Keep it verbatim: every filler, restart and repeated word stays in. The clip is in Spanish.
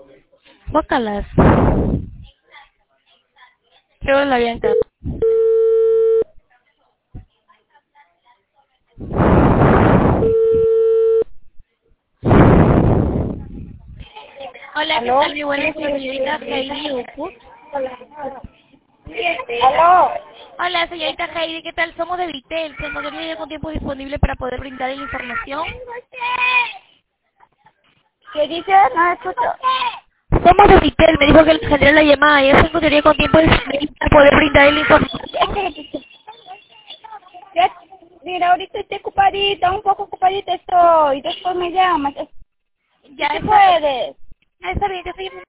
Bócalas. Qué la Bianca. Hola, ¿qué ¿Aló? tal? Mi buena señorita Heidi Uput. ¿Aló? Hola, señorita Heidi, ¿qué tal? Somos de Vitel. Se nos dio con tiempo disponible para poder brindar la información. ¿Qué dice? No escucho. Somos de Vitel, me dijo que le saldría la llamada y eso se nos con tiempo disponible para poder brindar la información. Ya, mira, ahorita estoy ocupadita, un poco ocupadita estoy. Después me llamas. Ya ¿Qué está, puedes? ya está bien, que estoy